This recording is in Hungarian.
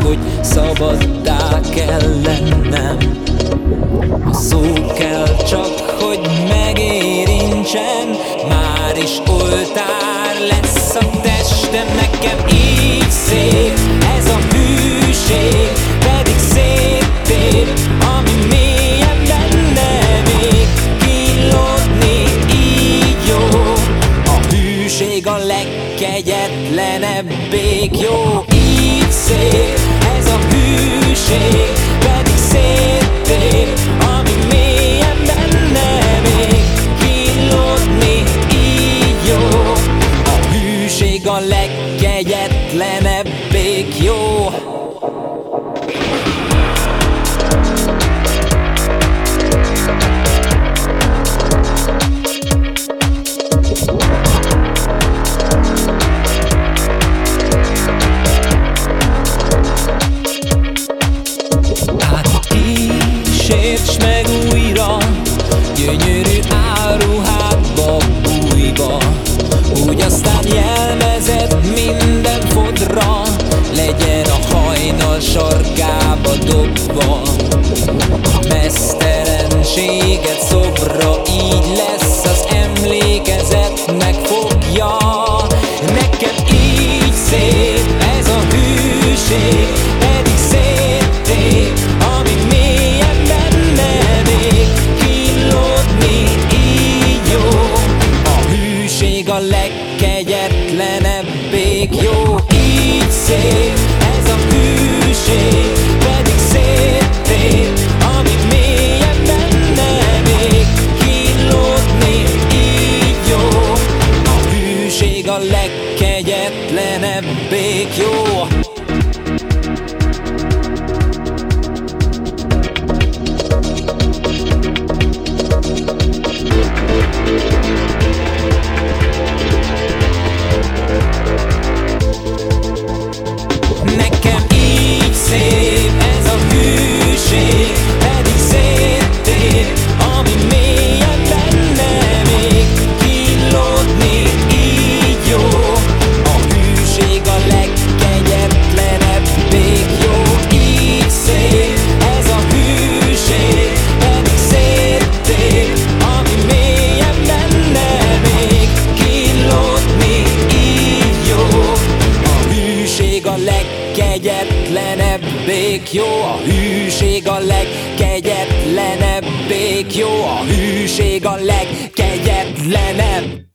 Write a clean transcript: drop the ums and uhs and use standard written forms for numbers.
hogy szabaddá kell lennem. A szó kell csak, hogy megérintsen, már is oltár lesz a testem. Nekem így szép ez a hűség, pedig széttép, ami mélyen benne még. Kínlódni így jó, a hűség a legkegyetlenebb bék. Jó, így szép ez a hűség, pedig széttép, ami mélyen benne még. Kínlódni így jó, a hűség a legkegyetlenebb bék. Jó. Sérts meg újra, gyönyörű áruhádba bújva, úgy aztán jelmezett minden fodra, legyen a hajnal sarkába dobva. Meztelenséget szobra, így lesz az emlékezet megfogja. Nekem így szép ez a hűség, pedig széttép, ami mélyen benne még. Kínlódni így jó, a hűség a legkegyetlenebb bék. Jó, így szép ez a hűség, pedig széttép, ami mélyen benne még. Kínlódni így jó, a hűség a legkegyetlenebb bék. Jó. Nekem így szép ez a hűség, pedig széttép, ami mélyen benne még. Kínlódni így jó, a hűség a legkegyetlenebb bék. Jó, így szép ez a hűség, pedig széttép, ami mélyen benne még. Kínlódni így jó, a hűség a legkegyetlenebb bék. Jó, a hűség a legkegyetlenebb bék. Jó, a hűség a legkegyetlenebb